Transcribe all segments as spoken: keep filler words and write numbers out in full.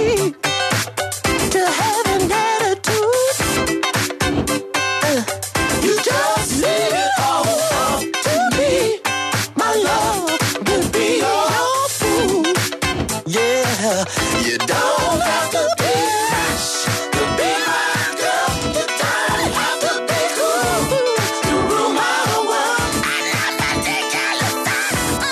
me to have an attitude. Uh, you just leave it all up to me. My love will be your food. Yeah, you don't have to be rich to be my girl. You don't have to be cool to rule my world. I never take care of that.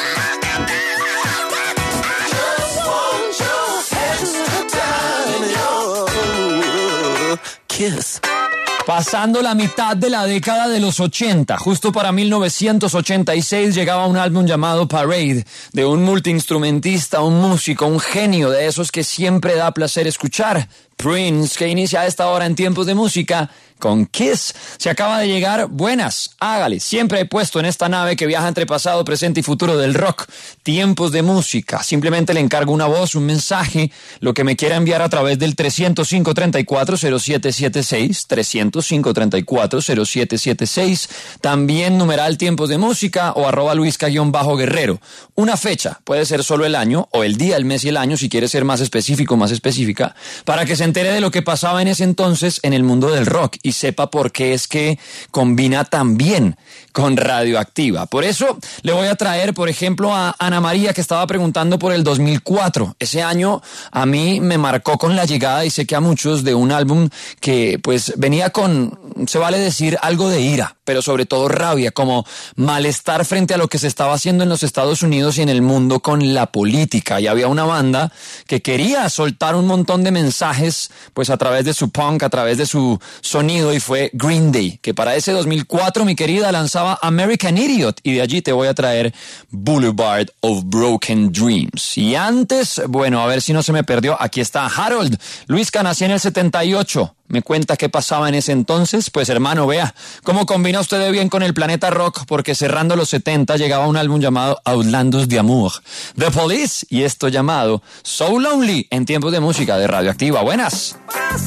I just want your extra time, your kiss. Pasando la mitad de la década de los ochenta, justo para mil novecientos ochenta y seis llegaba un álbum llamado Parade, de un multiinstrumentista, un músico, un genio de esos que siempre da placer escuchar. Prince, que inicia a esta hora en Tiempos de Música con Kiss. Se acaba de llegar, buenas, hágale. Siempre he puesto en esta nave que viaja entre pasado, presente y futuro del rock. Tiempos de Música. Simplemente le encargo una voz, un mensaje, lo que me quiera enviar a través del tres cero cinco, tres cuatro, cero siete siete seis, tres cero cinco, tres cuatro, cero siete siete seis. También numeral Tiempos de Música o arroba luisca-guerrero. Una fecha, puede ser solo el año o el día, el mes y el año, si quiere ser más específico, más específica, para que se entere de lo que pasaba en ese entonces en el mundo del rock y sepa por qué es que combina tan bien con Radioactiva. Por eso le voy a traer, por ejemplo, a Ana María, que estaba preguntando por el dos mil cuatro. Ese año a mí me marcó con la llegada, y sé que a muchos, de un álbum que pues venía con, se vale decir, algo de ira, pero sobre todo rabia, como malestar frente a lo que se estaba haciendo en los Estados Unidos y en el mundo con la política. Y había una banda que quería soltar un montón de mensajes pues a través de su punk, a través de su sonido, y fue Green Day, que para ese dos mil cuatro, mi querida, lanzaba American Idiot, y de allí te voy a traer Boulevard of Broken Dreams. Y antes, bueno, a ver si no se me perdió, aquí está Harold. Luisca nació en el setenta y ocho. ¿Me cuenta qué pasaba en ese entonces? Pues hermano, vea cómo combina usted de bien con el planeta rock, porque cerrando los setenta llegaba un álbum llamado Outlandos d'Amour, The Police, y esto llamado So Lonely, en Tiempos de Música de Radioactiva. Buenas.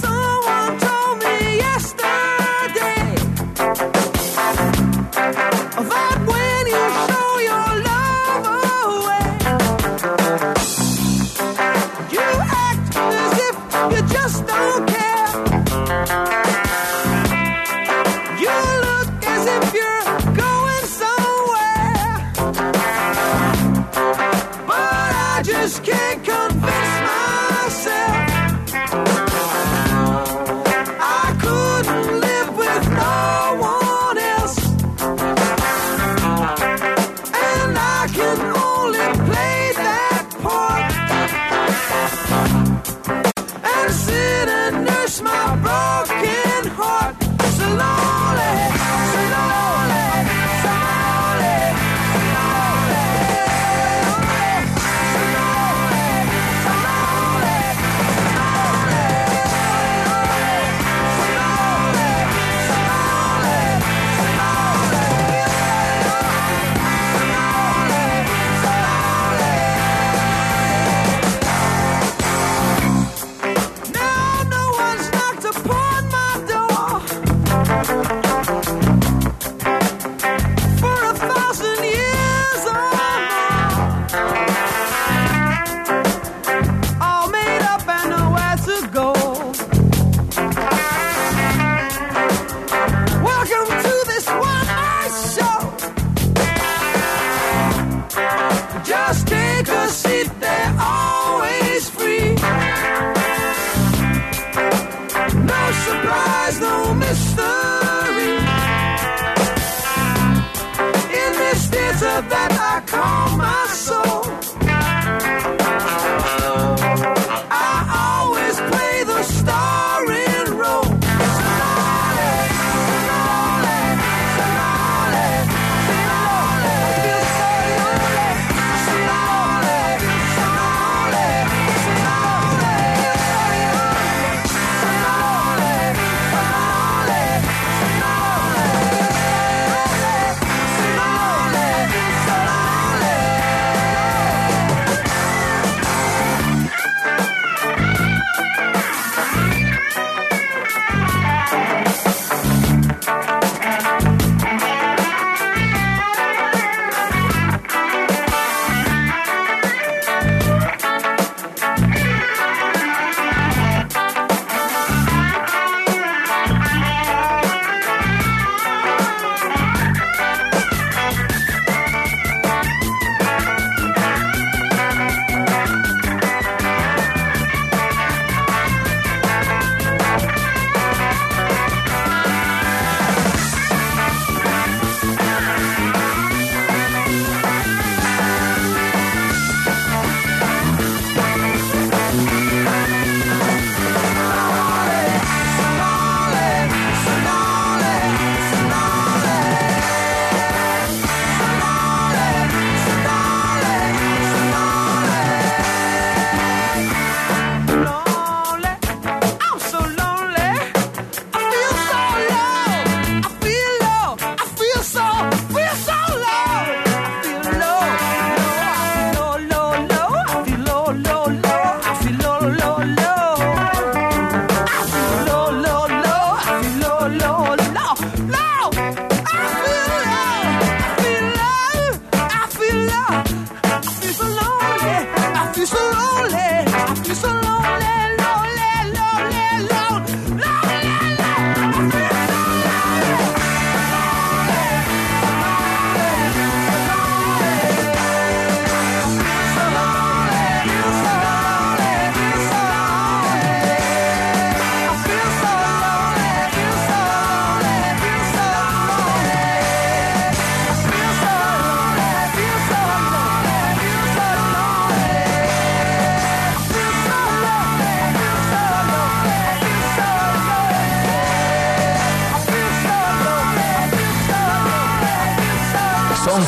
Can't convince myself I couldn't live with no one else, and I can only play that part and sit and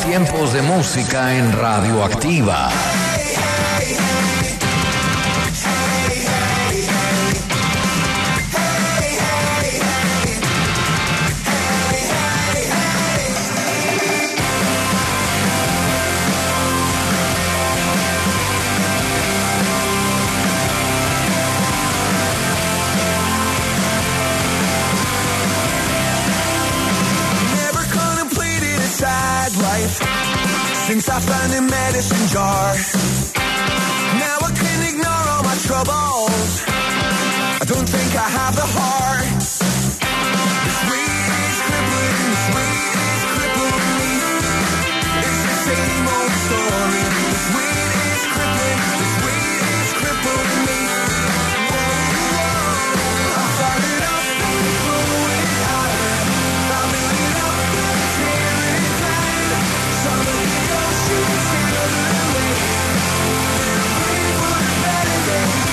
Tiempos de música en Radioactiva. Since I found a medicine jar, now I can ignore all my troubles. I don't think I have the heart. The sweet is crippling, the sweet is crippling me. It's the same old story. The sweet is crippling, the sweet is crippling me. Whoa, whoa, I fired it up, throw it higher. I build it up, tear it down. Some of the oceans sailed away. And I'm praying for the better days.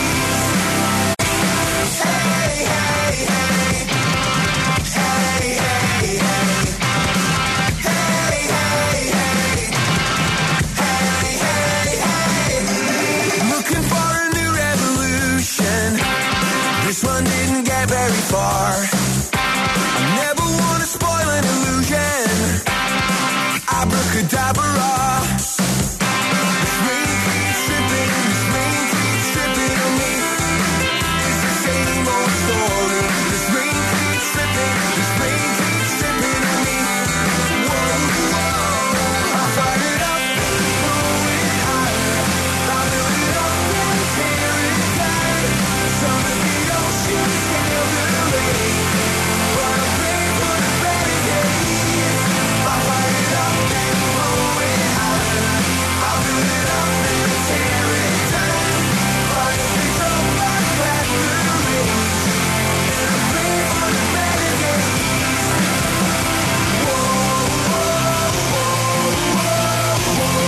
Hey, hey, hey. Hey, hey, hey. Hey, hey, hey. Hey, hey, hey. Looking for a new revolution. This one didn't get very far. I never want to spoil an illusion. Abracadabra. This rain keeps dripping, this rain keeps dripping on me. It's the same old story. This rain keeps dripping, this rain keeps dripping on me. Whoa, whoa, I fired it up, throw it higher. I build it up and tear it down. Some of the oceans sailed away, but I'm praying for the better days. I fired it up and throw it higher. I build it up and tear it down. But if we drop back back through the rains, and I'm praying for the better days. Whoa, whoa, whoa, whoa, whoa.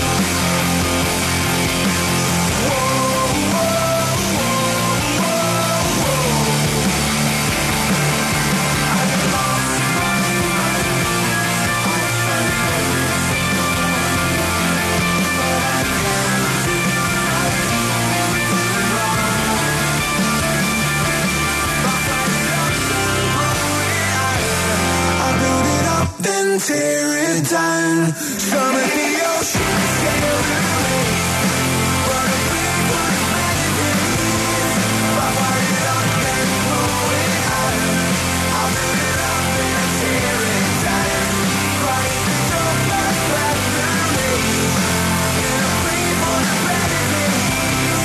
I build it up, then tear it down. Some of the oceans sailed away, but I'm praying for the better days. I fire it up, then throw it higher. I build it up, then tear it down. But if we don't back back the rains, and I'm praying for the better days.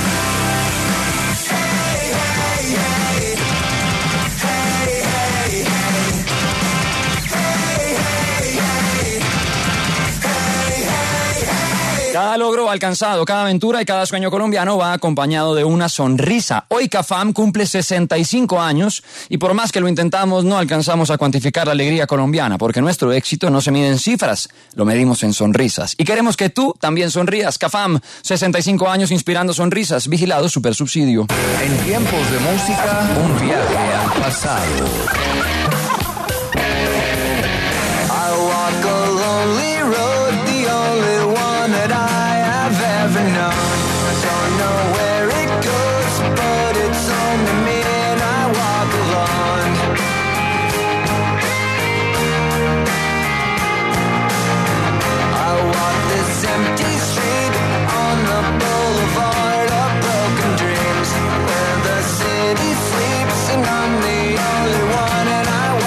Hey, hey, hey. Hey, hey, hey. Hey, hey, hey. Hey, hey, hey. Cada logro alcanzado, cada aventura y cada sueño colombiano va acompañado de una sonrisa. Hoy Cafam cumple sesenta y cinco años y por más que lo intentamos no alcanzamos a cuantificar la alegría colombiana porque nuestro éxito no se mide en cifras, lo medimos en sonrisas. Y queremos que tú también sonrías. Cafam, sesenta y cinco años inspirando sonrisas, vigilado Supersubsidio. En Tiempos de música, un viaje al pasado. I walk a lonely road, the only one that I have ever known. Don't know where it goes, but it's only me and I walk alone. I walk this empty street on the boulevard of broken dreams, where the city sleeps and I'm the only one and I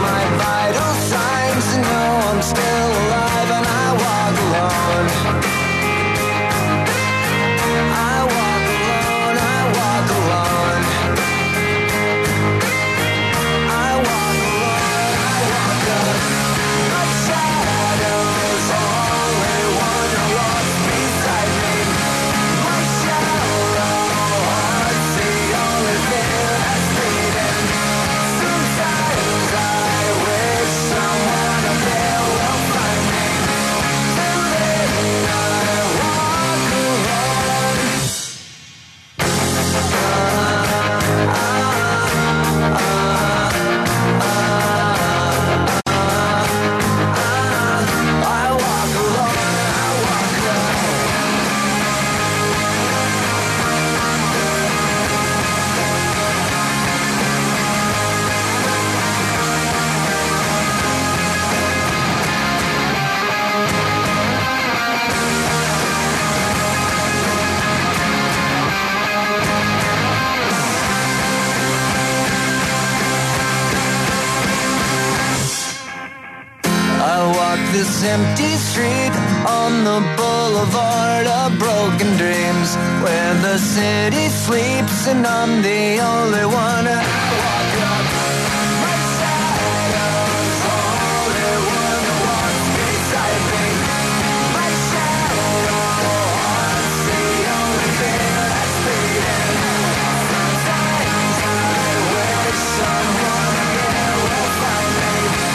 my vital signs to know I'm still alive and I walk alone. I walk alone, I walk alone. I walk alone, I walk alone. My shadow's only one who walks beside me. My shallow heart's the only thing that's beating. Sometimes I wish someone up there will find me. Till then I walk alone. I walk alone, I walk alone. I walk this empty street on the boulevard of broken dreams, where the city sleeps and I'm the only one. I walk up. My shadow's only one who walks beside me. My shallow heart's the only thing that's beating. Sometimes I wish someone there will find me.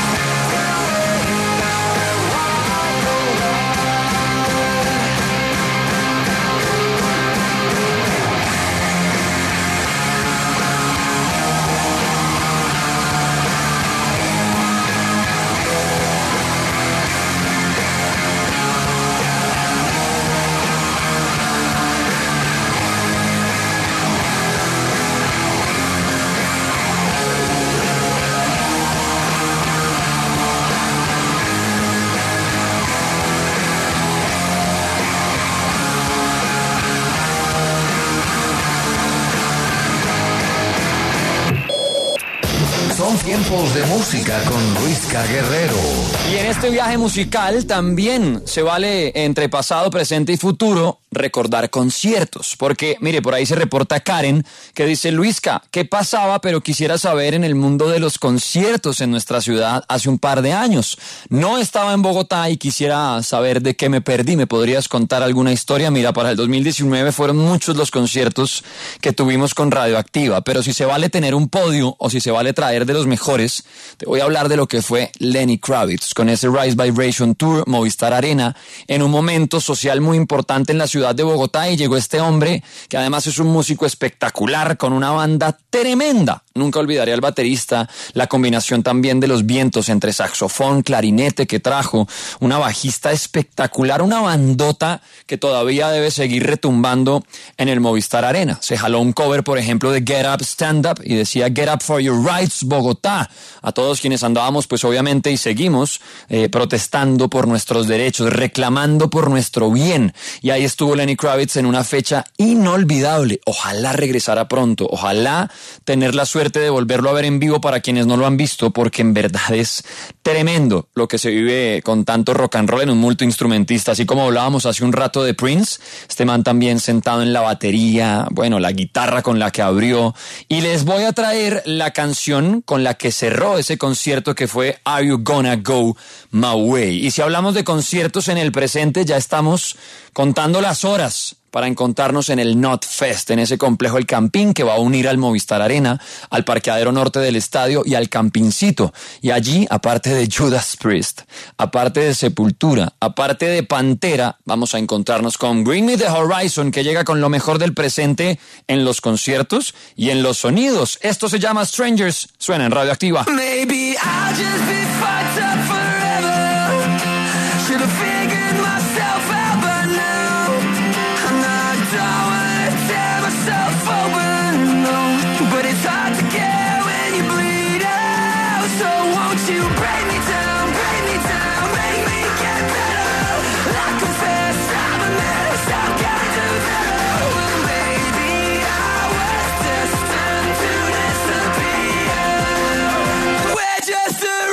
Son tiempos de música con Luisca Guerrero. Y en este viaje musical también se vale entre pasado, presente y futuro recordar conciertos. Porque, mire, por ahí se reporta Karen que dice: Luisca, ¿qué pasaba? Pero quisiera saber en el mundo de los conciertos en nuestra ciudad hace un par de años. No estaba en Bogotá y quisiera saber de qué me perdí. ¿Me podrías contar alguna historia? Mira, para el dos mil diecinueve fueron muchos los conciertos que tuvimos con Radioactiva. Pero si se vale tener un podio o si se vale traer de los mejores, te voy a hablar de lo que fue Lenny Kravitz con ese Rise Vibration Tour, Movistar Arena, en un momento social muy importante en la ciudad de Bogotá, y llegó este hombre que además es un músico espectacular con una banda tremenda. Nunca olvidaré al baterista, la combinación también de los vientos entre saxofón, clarinete que trajo, una bajista espectacular, una bandota que todavía debe seguir retumbando en el Movistar Arena. Se jaló un cover, por ejemplo, de Get Up, Stand Up, y decía Get Up for Your Rights, Bogotá. A todos quienes andábamos, pues obviamente, y seguimos eh, protestando por nuestros derechos, reclamando por nuestro bien. Y ahí estuvo Lenny Kravitz en una fecha inolvidable. Ojalá regresara pronto, ojalá tener la suerte de volverlo a ver en vivo para quienes no lo han visto, porque en verdad es tremendo lo que se vive con tanto rock and roll en un multiinstrumentista. Así como hablábamos hace un rato de Prince, este man también sentado en la batería, bueno, la guitarra con la que abrió. Y les voy a traer la canción con la que cerró ese concierto, que fue Are You Gonna Go My Way. Y si hablamos de conciertos en el presente, ya estamos contando las horas para encontrarnos en el Not Fest, en ese complejo El Campín que va a unir al Movistar Arena, al parqueadero norte del estadio y al Campincito. Y allí, aparte de Judas Priest, aparte de Sepultura, aparte de Pantera, vamos a encontrarnos con Bring Me the Horizon, que llega con lo mejor del presente en los conciertos y en los sonidos. Esto se llama Strangers, suena en Radioactiva. Maybe I'll just be fucked up forever. Should have figured myself out by now. I'm not done with tear myself open, no. But it's hard to care when you bleed out. So won't you break me down, break me down, make me get better. I confess I'm a mess, I've got to know. Well, maybe I was destined to disappear. We're just a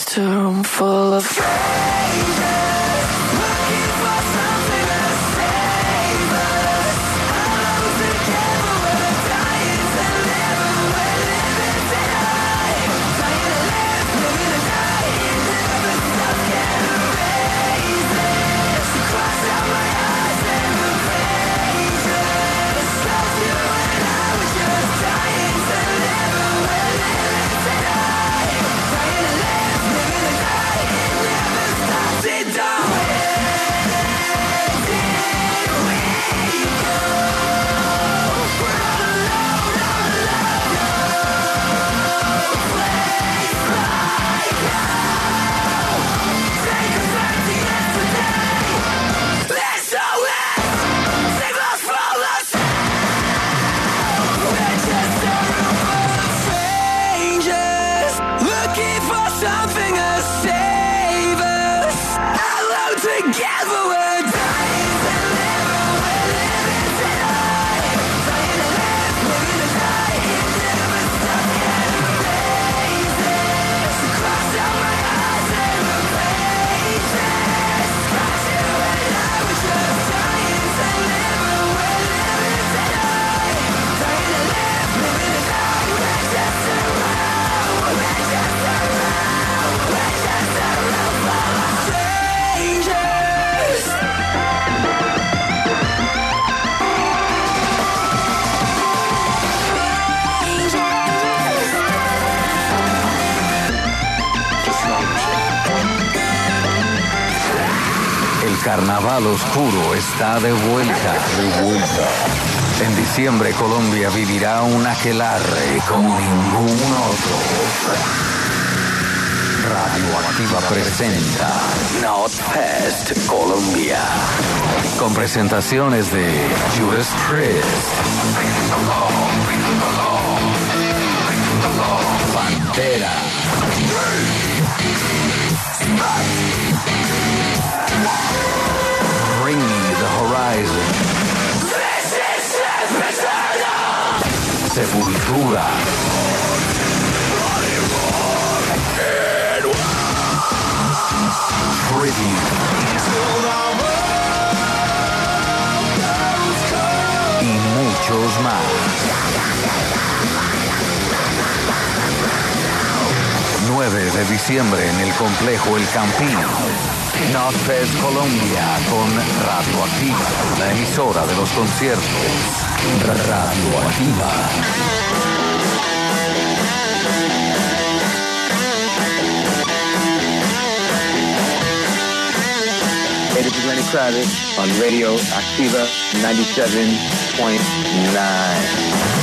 just a room full of strangers looking for something to save us. Alone together, we're dying to live, we're living tonight. Dying to live, living to die. Never stop, can't erase it. So cross out my eyes and the pages. Cause you and I were just dying to live, we're living tonight. Dying to live, living to die. It never stops, it don't end. Did we go? We're all alone, all alone. No place like home. Take us back to yesterday. Let's show it. Save us from us. We're just a room full of strangers looking for something to save us. Alone together, we're dying to live, we're living tonight. Dying to live, living to die. It never stops, can't erase it. So cross out my eyes and the pages. Cause you and I were just dying to live, we're living tonight. Dying to live, living to die. We're just around, we're just around, we're just around full of strangers. El carnaval oscuro está de vuelta. De vuelta. En diciembre Colombia vivirá un aquelarre como ningún otro. Radioactiva presenta Notfest Colombia. Con presentaciones de Judas Priest, Pantera, Bring Me the Horizon, Sepultura, Tribute y muchos más. nueve de diciembre en el complejo El Campín. Notfest Colombia con Radioactiva, la emisora de los conciertos. Radioactiva. This is Lenny Kravitz on Radio Activa ninety-seven point nine.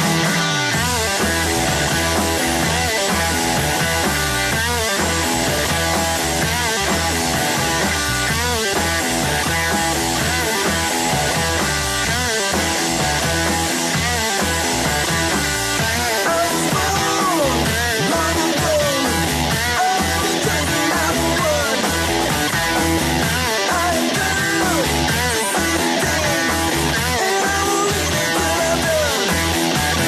I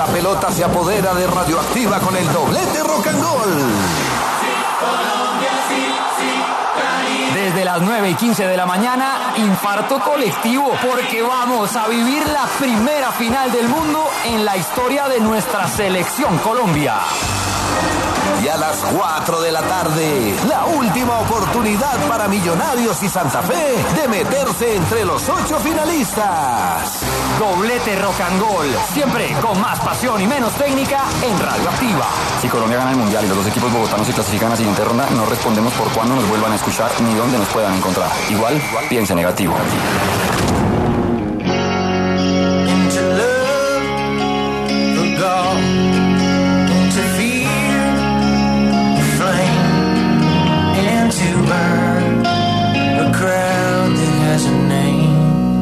la pelota se apodera de Radioactiva con el doblete Rock and Roll. Desde las nueve y quince de la mañana, infarto colectivo, porque vamos a vivir la primera final del mundo en la historia de nuestra selección Colombia. Y a las cuatro de la tarde, la última oportunidad para Millonarios y Santa Fe de meterse entre los ocho finalistas. Doblete Rock and Roll, siempre con más pasión y menos técnica en Radioactiva. Si Colombia gana el Mundial y los dos equipos bogotanos se clasifican a la siguiente ronda, no respondemos por cuándo nos vuelvan a escuchar ni dónde nos puedan encontrar. Igual, piense negativo. Into love, the God, into fear, the flame, and to burn a crowd that has a name.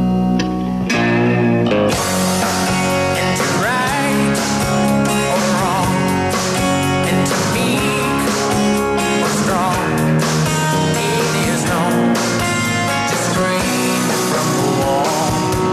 Into right or wrong, into meek or strong. It is known to scream from the wall.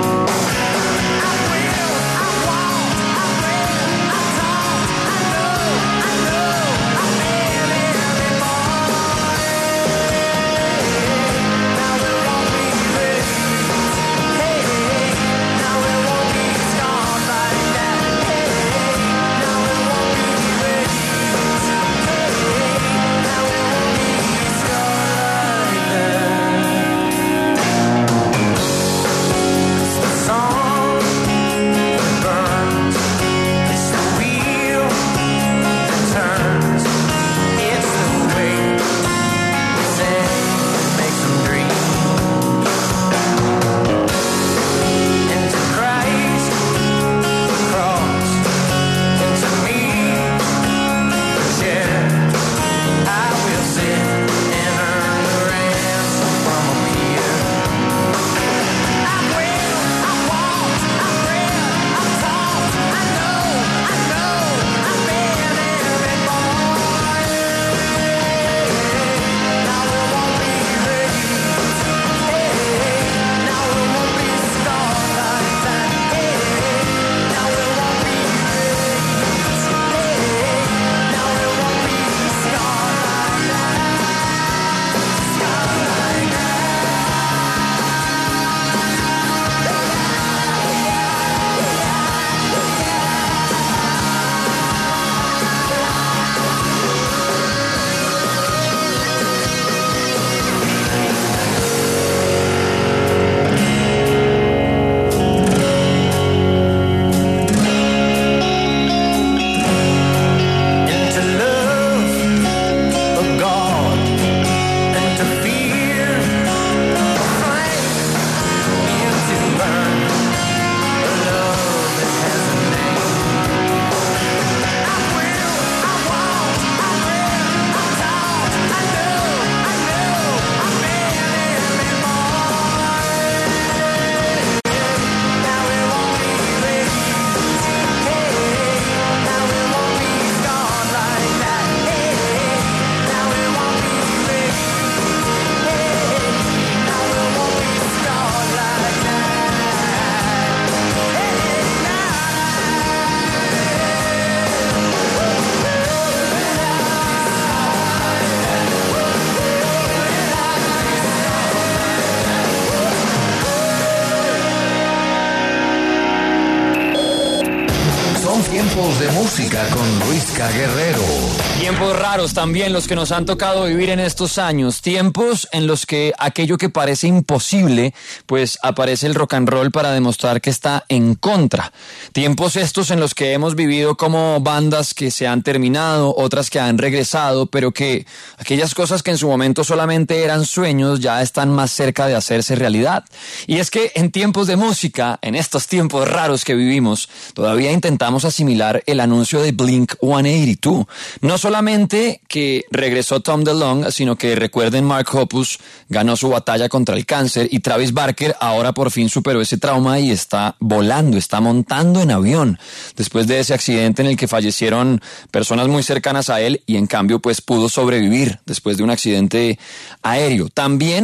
Tiempos de música con Luisca Guerrero. Tiempos raros también los que nos han tocado vivir en estos años. Tiempos en los que aquello que parece imposible, pues aparece el rock and roll para demostrar que está en contra. Tiempos estos en los que hemos vivido como bandas que se han terminado, otras que han regresado, pero que aquellas cosas que en su momento solamente eran sueños ya están más cerca de hacerse realidad. Y es que en tiempos de música, en estos tiempos raros que vivimos, todavía intentamos asimilar el anuncio de Blink ciento ochenta y dos. No solamente que regresó Tom DeLonge, sino que recuerden, Mark Hoppus ganó su batalla contra el cáncer y Travis Barker ahora por fin superó ese trauma y está volando, está montando en avión después de ese accidente en el que fallecieron personas muy cercanas a él y en cambio pues pudo sobrevivir después de un accidente aéreo. También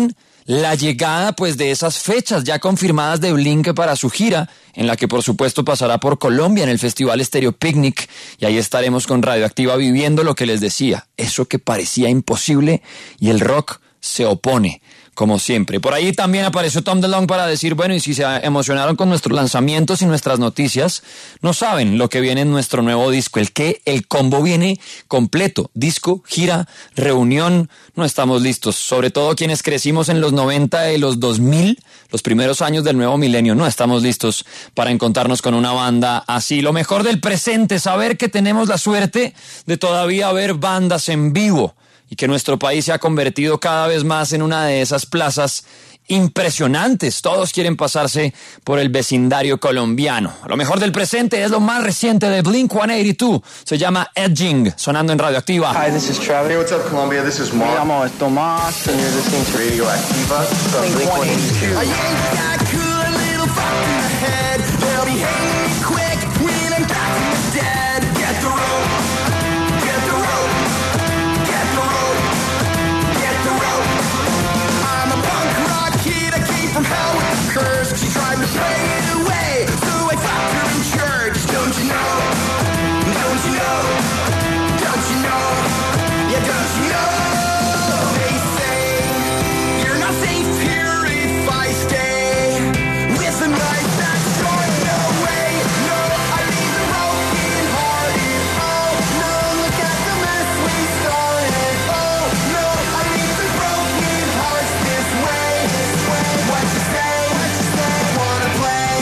la llegada pues de esas fechas ya confirmadas de Blink para su gira, en la que por supuesto pasará por Colombia en el Festival Stereo Picnic, y ahí estaremos con Radioactiva viviendo lo que les decía, eso que parecía imposible y el rock se opone. Como siempre. Por ahí también apareció Tom DeLonge para decir, bueno, y si se emocionaron con nuestros lanzamientos y nuestras noticias, no saben lo que viene en nuestro nuevo disco. El que el combo viene completo. Disco, gira, reunión, no estamos listos. Sobre todo quienes crecimos en los noventa y los dos mil, los primeros años del nuevo milenio, no estamos listos para encontrarnos con una banda así. Lo mejor del presente, saber que tenemos la suerte de todavía ver bandas en vivo. Y que nuestro país se ha convertido cada vez más en una de esas plazas impresionantes. Todos quieren pasarse por el vecindario colombiano. Lo mejor del presente es lo más reciente de Blink ciento ochenta y dos. Se llama Edging, sonando en Radioactiva. Hi, this is Travis. Hey, what's up, Colombia? This is Me Mark. llamo Tomás and you're listening to Radioactiva. Blink one eighty-two. I ain't got cool, a little fuck in the head. They'll be hating me quick when I'm back from the dead. Get the rope, get the rope, get the rope, get the rope. I'm a punk rock kid, I came from hell with a curse. She tried to pray it away, so I fucked her in church. Don't you know? Don't you know? Don't you know? Yeah, don't you know? They say you're not safe here if I stay with a knife that's short. No way, no, I leave the broken hearted. Oh no, look at the mess we started. Oh no, I leave the broken hearts this way, this way. What you say? What you say? Wanna play?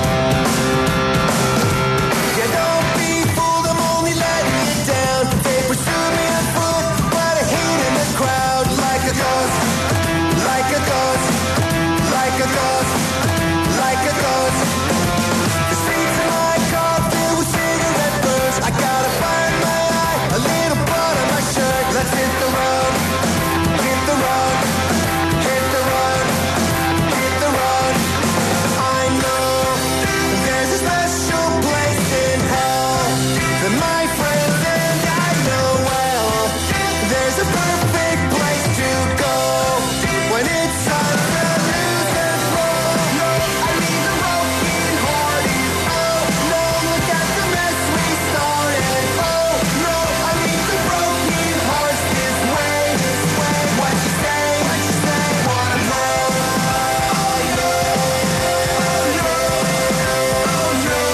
Yeah, don't be fooled, I'm only letting you down. They pursue me on foot, but I hate in the crowd like a ghost, like a ghost, like a ghost, like a ghost. The seats in my car filled with cigarette burns. I gotta find my eye, a little blood on my shirt. Let's hit the road, hit the road, hit the road, hit the road. I know there's a special place in hell that my friends and I know well. There's a perfect place to go when it's time to lose control. No, I leave the broken hearted. Oh no, look at the mess we started. Oh no, I leave the broken hearts this way, this way. What you say? What you say? Wanna play? Oh no, oh no, oh no,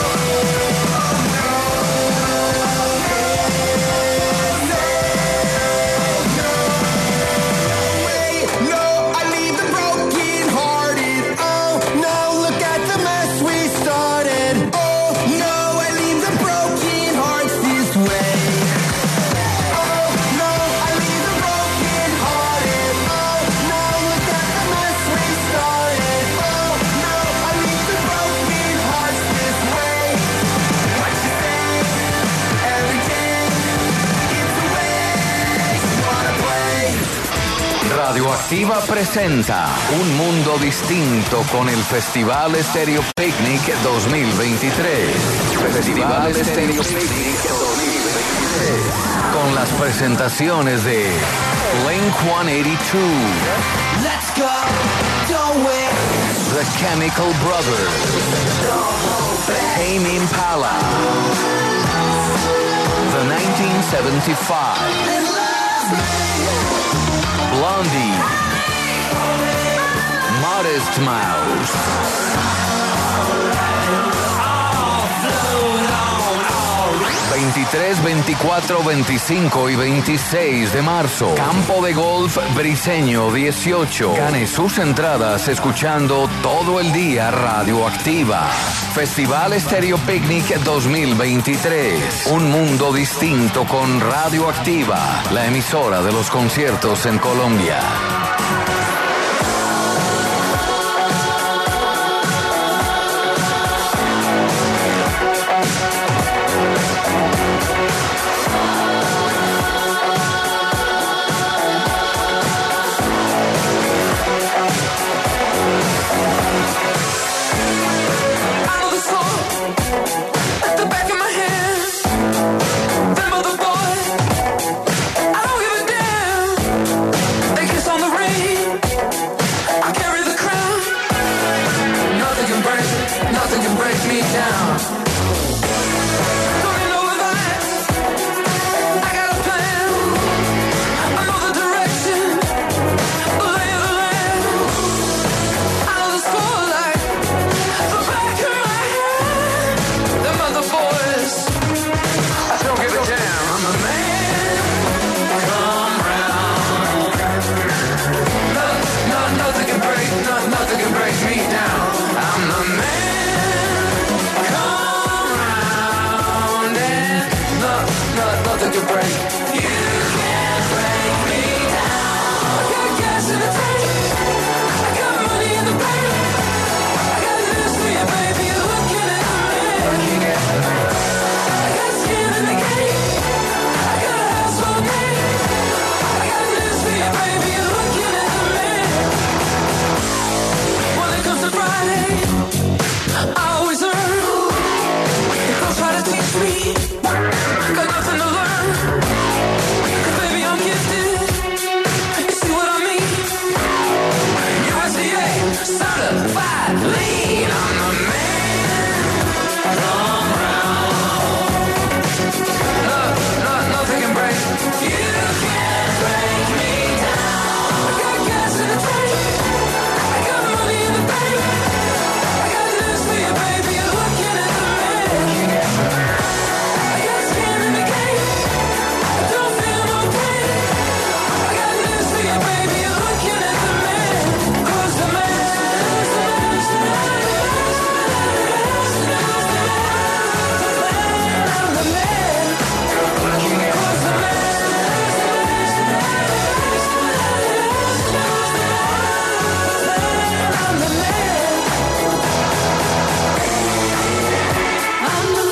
no, I leave the broken hearted. Oh no, look at the mess we started. Oh no, I leave the broken hearts this way. Oh no, I leave the broken hearted. Oh no, look at the mess we started. Oh no, I leave the broken hearts this way. What you say? Every day, it's the way you wanna play. Radioactiva presenta Un Mundo Distinto con el Festival Stereo Picnic dos mil veintitrés. Festival Stereo Picnic dos mil veintitrés. Con las presentaciones de Blink ciento ochenta y dos, Let's go, don't wait. The Chemical Brothers, Tame Impala, The nineteen seventy-five, Blondie, Modest Mouse, veintitrés, veinticuatro, veinticinco y veintiséis de marzo. Campo de Golf Briseño dieciocho. Gane sus entradas escuchando todo el día Radioactiva. Festival Stereo Picnic dos mil veintitrés. Un mundo distinto con Radioactiva, la emisora de los conciertos en Colombia. Out of the song, at the back of my hand. Them other boys, I don't give a damn. They kiss on the ring. down. Don't you know that I got a plan? I know the direction, the lay of the land. I know the spotlight, the back of my hand. Them other boys, I don't give a damn. I'm a man, come round. No, no, nothing can break, no, nothing can break me down. I'm the man, come round, and no, no, nothing can break. You can't break me down. I got gas in the tank, I got money in the bank. I got news for you, baby, you're looking at the man. I got skin in the game, I got a house full of game. I got news for you, baby, you're looking at the man. When it comes to Friday, I always earn. If girls try to teach me, got nothing to learn. 'Cause baby, I'm gifted. You see what I mean? U S D A certified lean. I'm the man. Come round. No, no, nothing can break. You can't break me down. I got gas in the tank. I got money in the bank. I got news for you, baby. You're looking at the man. I got skin in the game. I don't feel no pain. I got news for you, baby. You're looking at the man. 'Cause the man, the man, the man, I'm the man. 'Cause the man, I'm the man. I'm the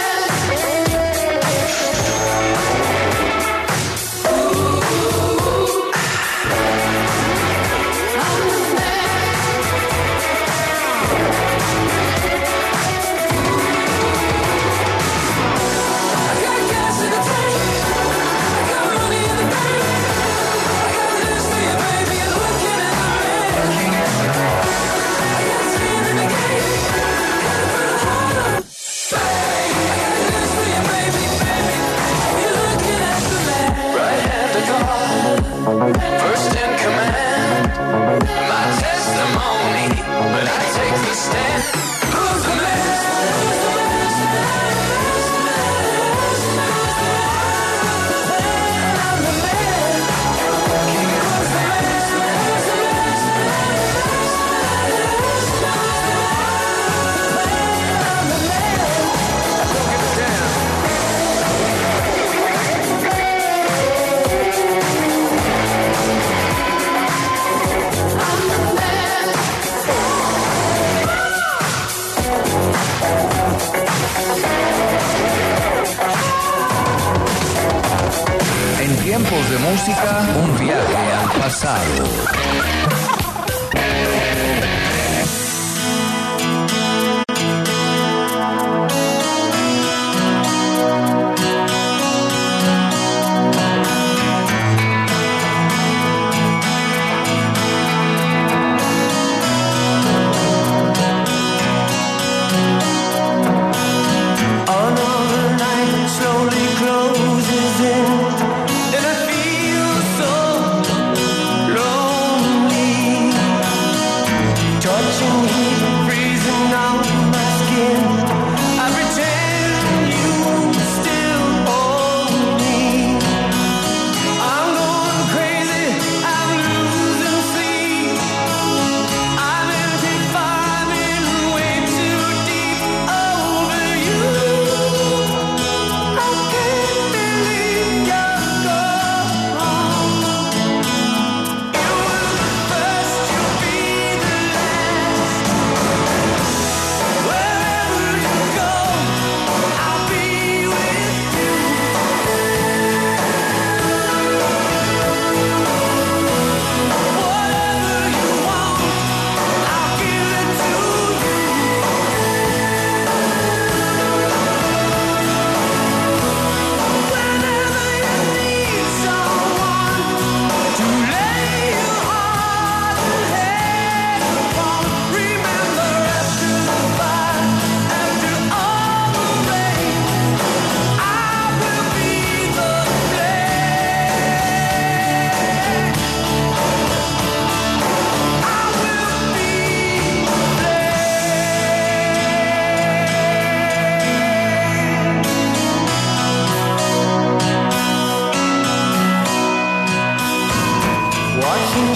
I got gas in the tank. I got money in the bank. I got news for you, baby. You're looking at the man. I got skin in the game. Gotta put it harder. Bang. I got news for you, baby, baby. You're looking at the man. Right hand to God, first in command. My testimony, but I take the stand. Who's the man? I'm the man. Who's the I'm the man. I don't give a damn. I'm the man. En tiempos de música, un viaje al pasado. Another night slowly closes in, and I feel so lonely.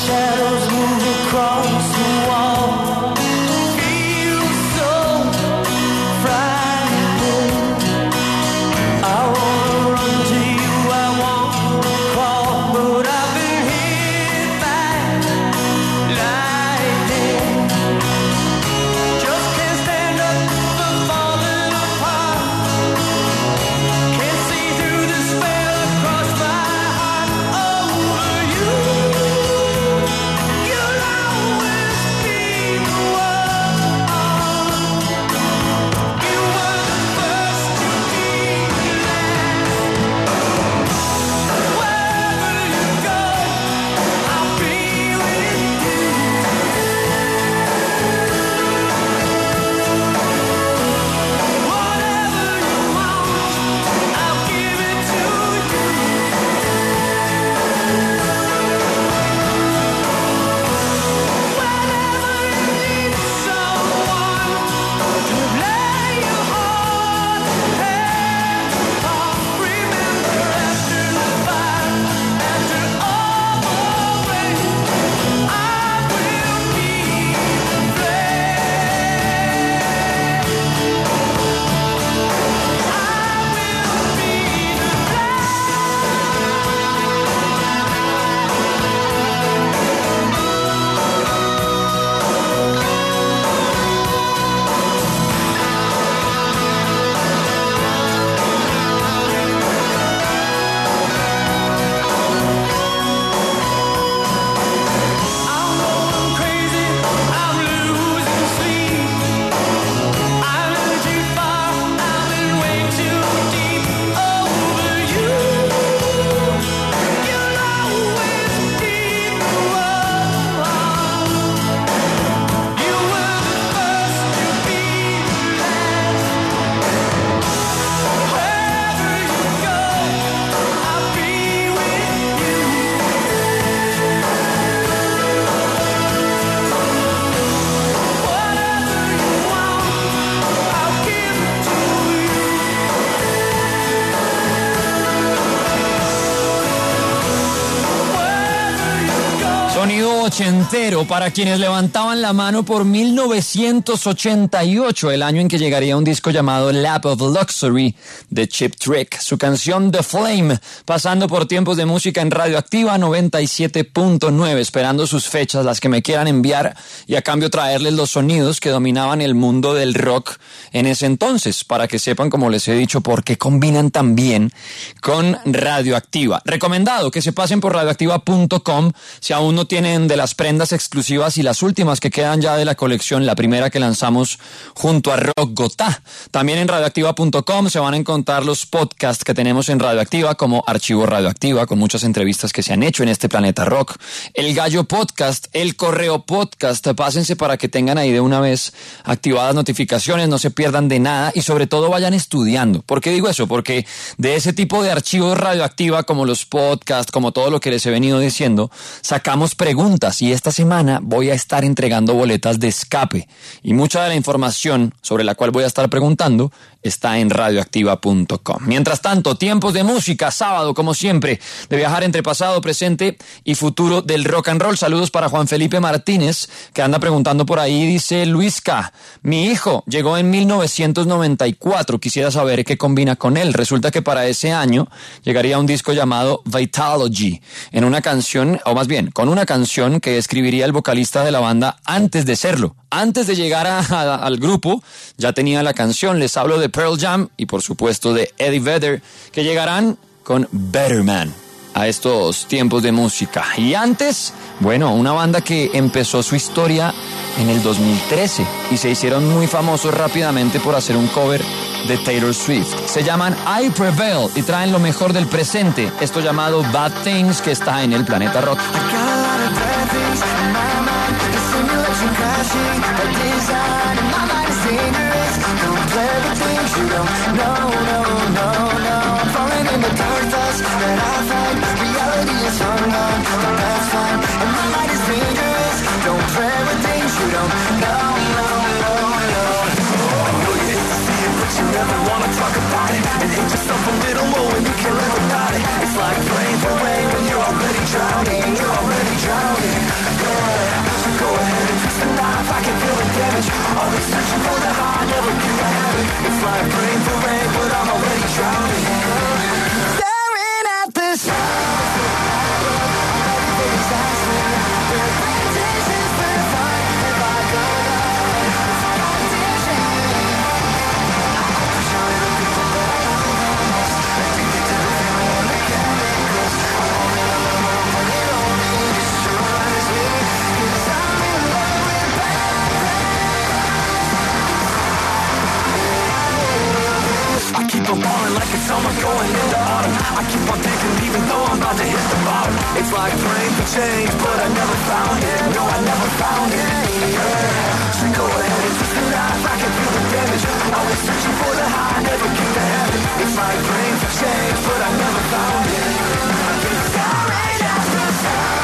shadows move across the wall. Feel so frightened. I wanna run to you, I wanna crawl, but I've been hit by lightning. Just can't stand up for falling apart. Can't see through the spell across my heart over you. You'll always be the one. You were the first to be the last. Wherever you go, I'll be with you. Whatever you want, I'll give it to you. Whenever you need someone to lay your heart and heart, remember after the fire, after all the rain, I will be the flame. I will be the I'm going crazy, I'm losing sleep. I've been too far, I've been way too deep over you. You'll always be the one. You were the first to be the last. Wherever you go, I'll be with you. Whatever you want, I'll give it to you. Wherever you go. Sonido ochentero para quienes levantaban la mano por mil novecientos ochenta y ocho, el año en que llegaría un disco llamado Lap of Luxury de Cheap Trick. Su canción The Flame, pasando por tiempos de música en Radioactiva noventa y siete punto nueve, esperando sus fechas, las que me quieran enviar, y a cambio traerles los sonidos que dominaban el mundo del rock en ese entonces, para que sepan, como les he dicho, por qué combinan tan bien con Radioactiva. Recomendado que se pasen por radioactiva punto com si aún no tienen de las prendas exclusivas y las últimas que quedan ya de la colección, la primera que lanzamos junto a Rock Gotá. También en radioactiva punto com se van a encontrar los podcasts que tenemos en Radioactiva, como Archivo Radioactiva, con muchas entrevistas que se han hecho en este planeta rock, el Gallo Podcast, el Correo Podcast. Pásense para que tengan ahí de una vez activadas notificaciones, no se pierdan de nada y sobre todo vayan estudiando. ¿Por qué digo eso? Porque de ese tipo de archivos Radioactiva, como los podcasts, como todo lo que les he venido diciendo, sacamos preguntas y esta semana voy a estar entregando boletas de escape y mucha de la información sobre la cual voy a estar preguntando está en radioactiva punto com. Mientras tanto, tiempos de música, sábado como siempre, de viajar entre pasado, presente y futuro del rock and roll. Saludos para Juan Felipe Martínez, que anda preguntando por ahí, dice Luisca, mi hijo llegó en mil novecientos noventa y cuatro, quisiera saber qué combina con él. Resulta que para ese año llegaría un disco llamado Vitalogy, en una canción, o más bien, con una canción que escribiría el vocalista de la banda antes de serlo. Antes de llegar a, a, al grupo, ya tenía la canción. Les hablo de Pearl Jam y por supuesto de Eddie Vedder, que llegarán con Better Man a estos tiempos de música. Y antes, bueno, una banda que empezó su historia en el dos mil trece y se hicieron muy famosos rápidamente por hacer un cover de Taylor Swift. Se llaman I Prevail y traen lo mejor del presente, esto llamado Bad Things, que está en el Planeta Rock. It's like praying for rain when you're already drowning, you're already drowning. like it's summer going into autumn. I keep on thinking even though I'm about to hit the bottom. It's like praying for change, but I never found it. No, I never found it. Yeah. So go ahead and twist the knife, I can feel the damage. Always searching for the high, never get to heaven. It's like praying for change, but I never found it. I get sorry after sorry.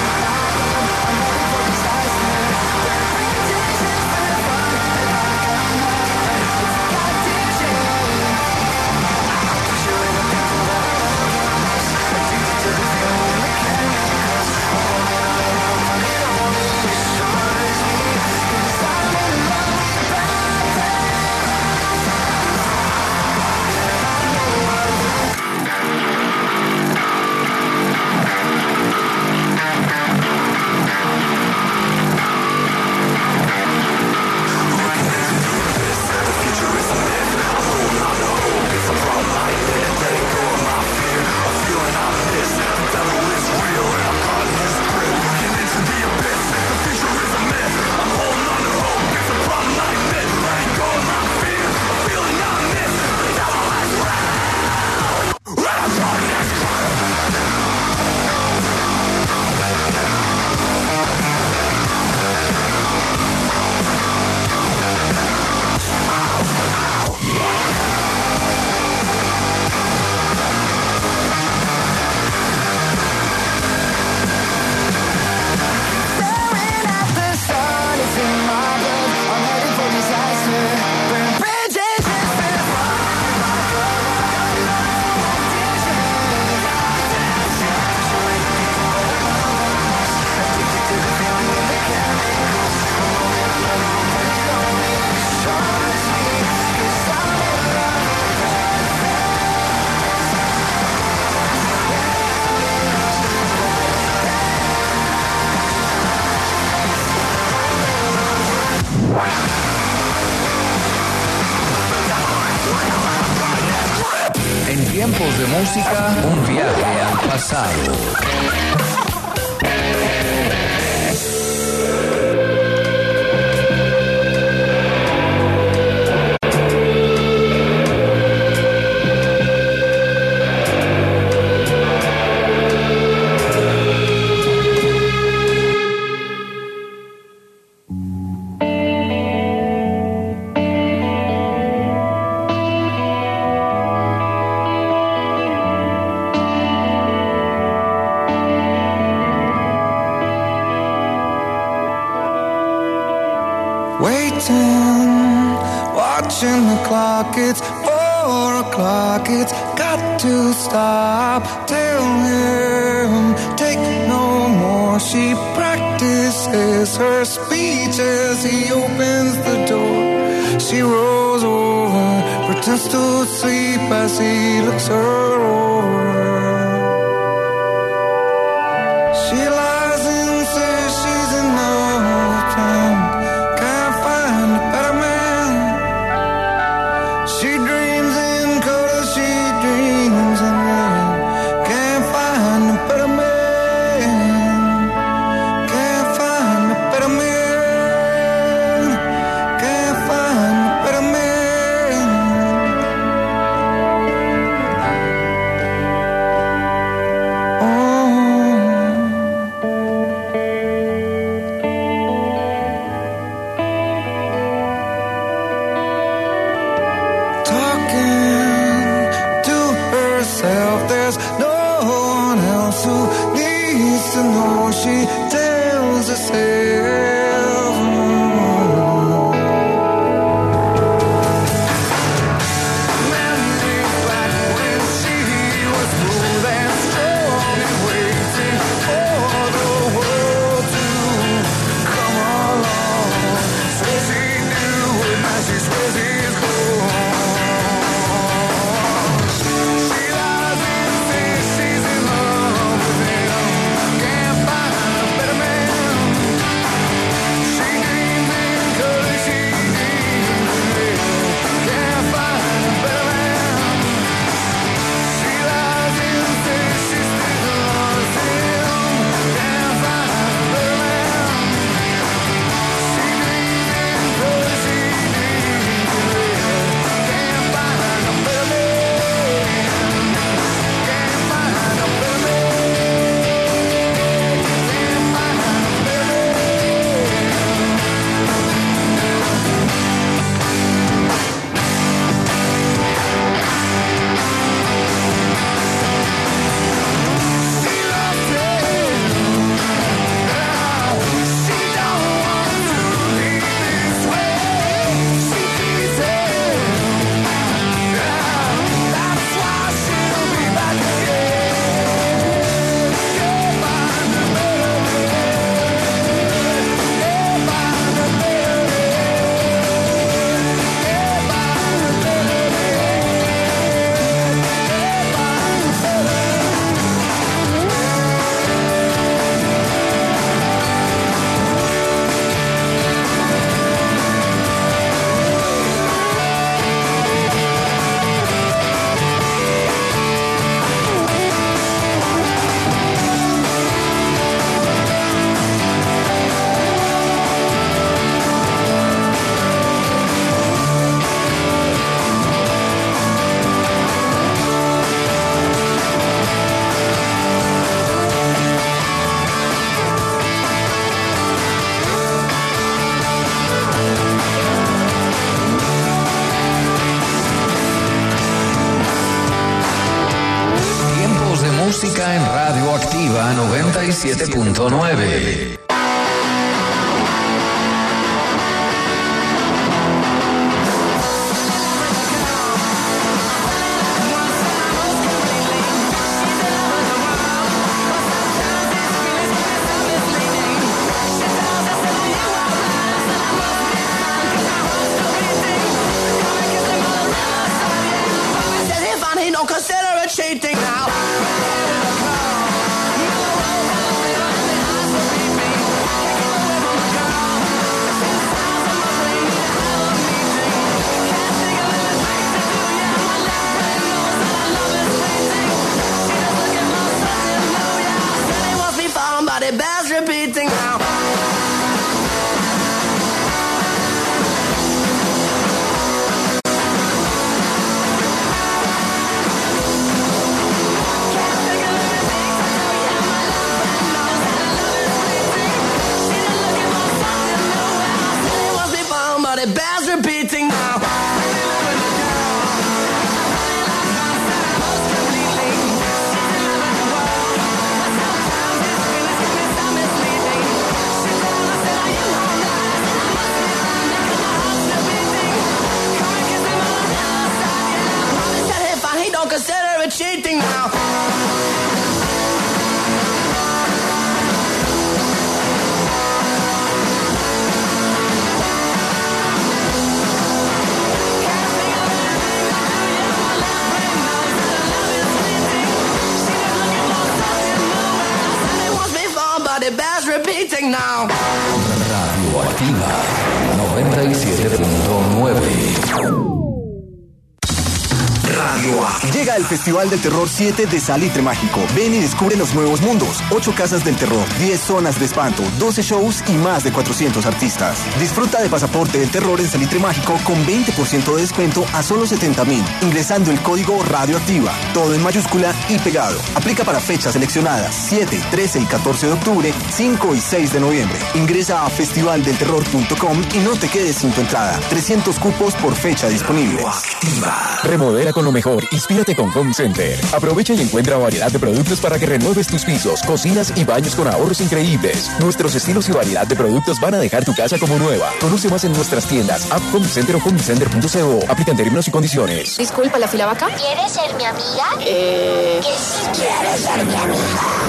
En tiempos de música, un viaje al pasado. Waiting, watching the clock, it's four o'clock, it's got to stop. Tell him, take no more. She practices her speech as he opens the door. She rolls over, pretends to sleep as he looks her over. She lies and says she's in love with him. She's in love with him. Can't find a better man. música en Radio Activa noventa y siete punto nueve. Don't consider it cheating now. The bells repeating now. The bells repeating now. If I don't consider it cheating now. The bells repeating now. Radio Activa noventa y siete punto nueve. Radio A. Llega el Festival del Terror siete de Salitre Mágico. Ven y descubre los nuevos mundos. ocho casas del terror, diez zonas de espanto, doce shows y más de cuatrocientos artistas. Disfruta de Pasaporte del Terror en Salitre Mágico con veinte por ciento de descuento a solo setenta mil, ingresando el código Radioactiva. Todo en mayúscula y pegado. Aplica para fechas seleccionadas siete, trece y catorce de octubre, cinco y seis de noviembre. Ingresa a festival del terror punto com y no te quedes sin tu entrada. trescientos cupos por fecha disponible. Remodela con lo mejor. Inspírate con Home Center. Aprovecha y encuentra variedad de productos para que renueves tus pisos, cocinas y baños con ahorros increíbles. Nuestros estilos y variedad de productos van a dejar tu casa como nueva. Conoce más en nuestras tiendas, App Home Center o homecenter punto co. Aplican términos y condiciones. Disculpa, ¿la fila va acá? ¿Quieres ser mi amiga? Eh... Que si quieres ser mi amiga.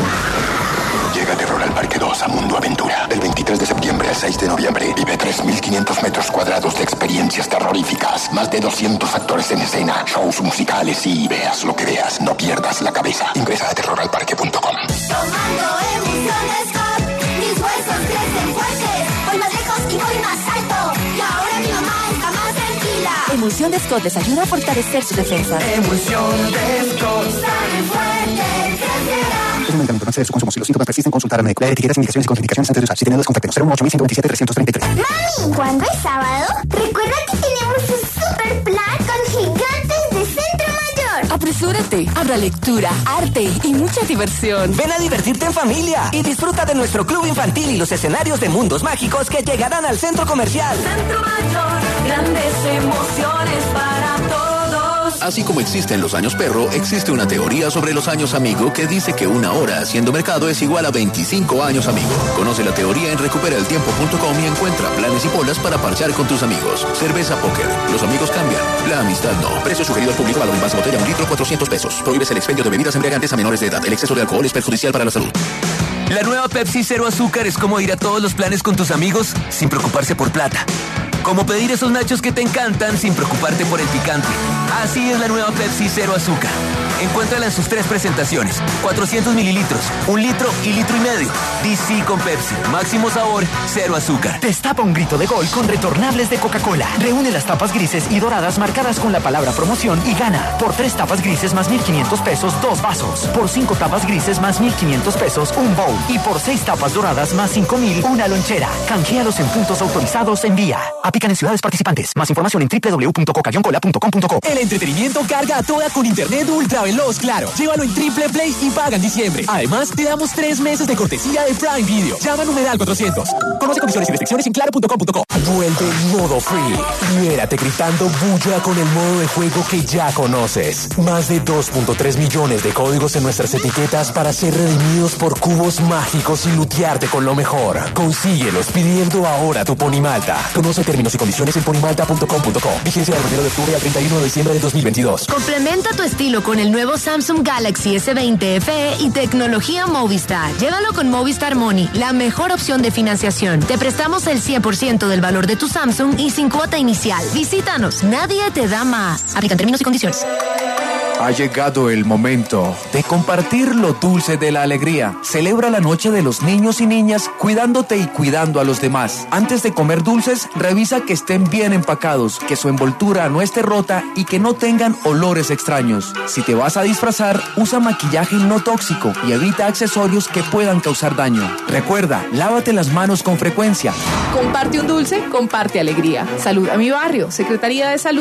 Llega Terror al Parque dos a Mundo Aventura. Del veintitrés de septiembre al seis de noviembre. Vive tres mil quinientos metros cuadrados de experiencias terroríficas. Más de doscientos actores en escena. Shows musicales y veas lo que veas. No pierdas la cabeza. Ingresa a terror al parque punto com. Tomando emociones Scott. Mis huesos crecen fuertes. Voy más lejos y voy más alto. Y ahora mi mamá está más tranquila. Emulsión de Scott les ayuda a fortalecer su defensa. Emulsión de Scott. Sale fuerte, crecerá. Es un medicamento, no excede su consumo. Si los síntomas persisten, consultar al médico. Leer etiquetas, indicaciones y contraindicaciones antes de usar. Si tienen dudas, contáctenos. cero uno ocho uno cinco dos siete tres tres tres. Mami, ¿cuándo es sábado? Recuerda que tenemos un super plan con gigantes de Centro Mayor. Apresúrate. Habrá lectura, arte y mucha diversión. Ven a divertirte en familia y disfruta de nuestro club infantil y los escenarios de mundos mágicos que llegarán al centro comercial. Centro Mayor, grandes emociones para todos. Así como existen los años perro, existe una teoría sobre los años amigo que dice que una hora haciendo mercado es igual a veinticinco años amigo. Conoce la teoría en recupera el tiempo punto com y encuentra planes y bolas para parchar con tus amigos. Cerveza Póker. Los amigos cambian, la amistad no. Precio sugerido al público, valor en base botella, un litro, cuatrocientos pesos. Prohíbes el expendio de bebidas embriagantes a menores de edad. El exceso de alcohol es perjudicial para la salud. La nueva Pepsi Cero Azúcar es como ir a todos los planes con tus amigos sin preocuparse por plata. Como pedir esos nachos que te encantan sin preocuparte por el picante. Así es la nueva Pepsi Cero Azúcar. Encuéntrala en sus tres presentaciones. cuatrocientos mililitros, un litro y litro y medio. D C con Pepsi. Máximo sabor, cero azúcar. Destapa un grito de gol con retornables de Coca-Cola. Reúne las tapas grises y doradas marcadas con la palabra promoción y gana. Por tres tapas grises más mil quinientos pesos, dos vasos. Por cinco tapas grises más mil quinientos pesos, un bowl. Y por seis tapas doradas más cinco mil, una lonchera. Canjealos en puntos autorizados en Vía. Aplican en ciudades participantes. Más información en w w w punto coca cola punto com punto co. El entretenimiento carga a toda con internet ultra veloz Claro. Llévalo en Triple Play y paga en diciembre. Además, te damos tres meses de cortesía de Prime Video. Llama a numeral cuatrocientos. Conoce condiciones y restricciones en claro punto com punto co. Vuelve el modo free. Libérate gritando bulla con el modo de juego que ya conoces. Más de dos punto tres millones de códigos en nuestras etiquetas para ser redimidos por cubos mágicos y lutearte con lo mejor. Consíguelos pidiendo ahora tu Ponimalta. Conoce términos y condiciones en ponimalta punto com punto co. Vigencia del primero de octubre al treinta y uno de diciembre del dos mil veintidós. Complementa tu estilo con el nuevo Samsung Galaxy S veinte F E y tecnología Movistar. Llévalo con Movistar Money, la mejor opción de financiación. Te prestamos el cien por ciento del valor de tu Samsung y sin cuota inicial. Visítanos, nadie te da más. Aplican términos y condiciones. Ha llegado el momento de compartir lo dulce de la alegría. Celebra la noche de los niños y niñas cuidándote y cuidando a los demás. Antes de comer dulces, revisa que estén bien empacados, que su envoltura no esté rota y que no tengan olores extraños. Si te vas a disfrazar, usa maquillaje no tóxico y evita accesorios que puedan causar daño. Recuerda, lávate las manos con frecuencia. Comparte un dulce, comparte alegría. Salud a mi barrio. Secretaría de Salud.